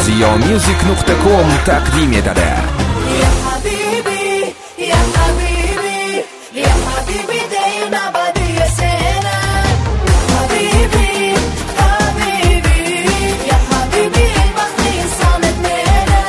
ziyomusic.com taqdim etadi. Ya habibi, ya habibi, ya habibi deyna badiya sena. Habibi, habibi, ya habibi baxtli inson et meni.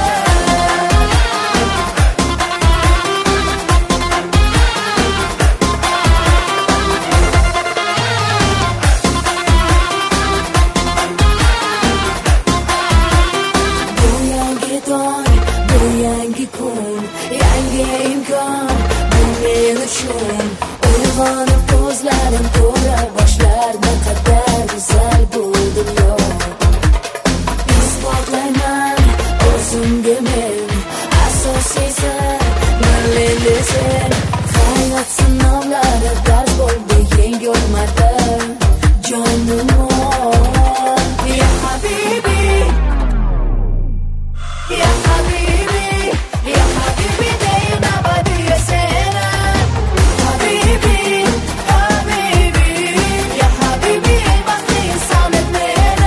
Bu yangi tong, bu yangi kun, yangi imkon, bu men uchun. Uyg'onib ko'zlarim to'la boshlar, naqadar go'zal bu dunyo. Isbotlayman o'zimga men, asosiysi manlili sen. Hayot sinovlari dars bo'ldi, yengolmadi jonim. Ya habibi, ya habibi, ya habibi deyna badiya sena. Habibi, habibi, ya habibi baxtli inson et meni.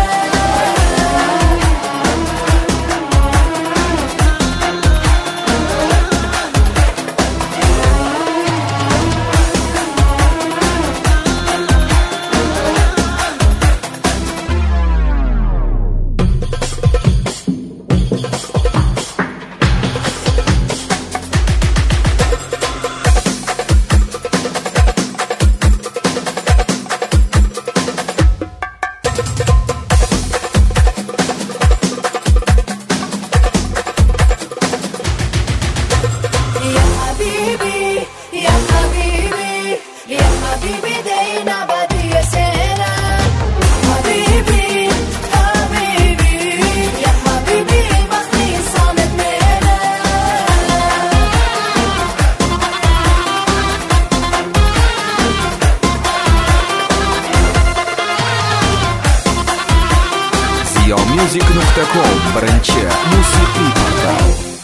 Ya habibi, ya habibi, ya habibi deyna badiya sena. Habibi, habibi, ya habibi baxtli inson et meni. ziyomusic.com birinchi musiqiy portal.